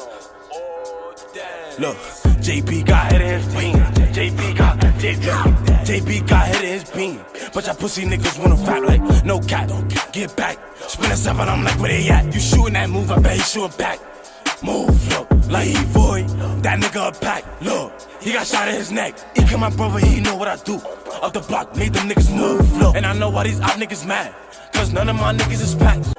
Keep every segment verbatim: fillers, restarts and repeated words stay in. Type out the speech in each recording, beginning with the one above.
Look, J B got hit in his beam. J B got, J B, J B got hit in his beam. But y'all pussy niggas wanna rap like no cat. Get back, spin a seven, I'm like where they at? You shooting that move, I bet he shooting back. Move, look, like he void, that nigga a pack. Look, he got shot in his neck. He killed my brother, he know what I do. Up the block, made them niggas move, look. And I know why these op niggas mad, cause none of my niggas is packed.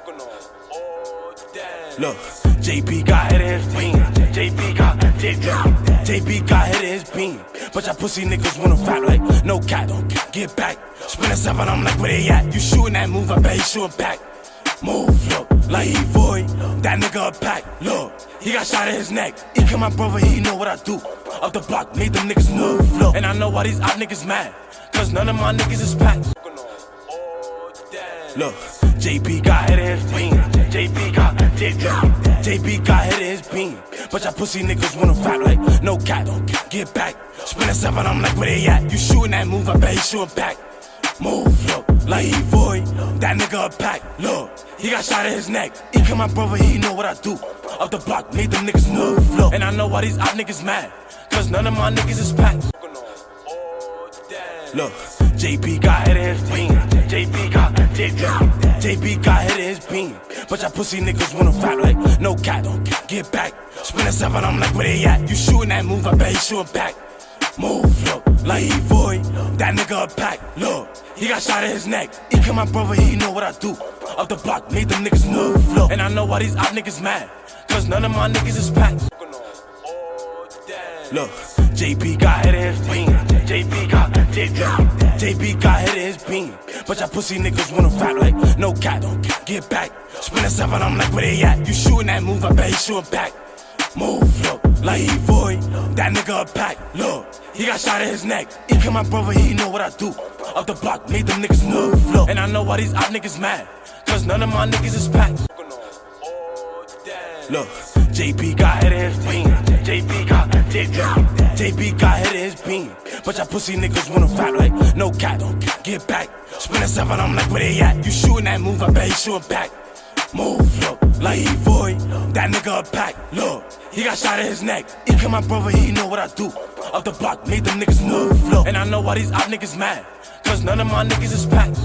Look, J B got hit in his beam. J B got, J B, J B got hit in his beam. But y'all pussy niggas wanna rap like no cat. Get back, spin a seven, I'm like where they at? You shooting that move, I bet he shooting back. Move, look, like he void, that nigga a pack. Look, he got shot in his neck. He killed my brother, he know what I do. Up the block, made them niggas move, look. And I know why these op niggas mad, cause none of my niggas is packed. Look, J B got hit in his beam. J B got, J B, J B got hit in his beam. But y'all pussy niggas wanna rap like no cat. Get back, spin a seven, I'm like where they at? You shooting that move, I bet he shooting back. Move, look, like he void, that nigga a pack. Look, he got shot in his neck. He killed my brother, he know what I do. Up the block, made them niggas move, look. And I know why these op niggas mad, cause none of my niggas is packed. Look, J B got hit in his beam. J B got, J B, J B got hit in his beam. But y'all pussy niggas wanna rap like no cat. Get back, spin a seven, I'm like where they at? You shooting that move, I bet he shooting back. Move, look, like he void, that nigga a pack. Look, he got shot in his neck. He killed my brother, he know what I do. Up the block, made them niggas move, look. And I know why these op niggas mad, cause none of my niggas is packed. Look, J B got hit in his beam. J B got, J B, J B got hit in his beam. But y'all pussy niggas wanna rap like no cat. Get back, spin a seven, I'm like where they at? You shooting that move, I bet he shooting back. Move, look, like he void, that nigga a pack. Look, he got shot in his neck. He killed my brother, he know what I do. Up the block, made them niggas move, look. And I know why these op niggas mad, cause none of my niggas is packed. Look, J B got hit in his beam. J B got, J B, J B got hit in his beam. But y'all pussy niggas wanna rap like no cat. Get back, spin a seven, I'm like where they at? You shooting that move, I bet he shooting back. Move, look, like he void, that nigga a pack. Look, he got shot in his neck. He killed my brother, he know what I do. Up the block, made them niggas move, look. And I know why these op niggas mad, cause none of my niggas is packed.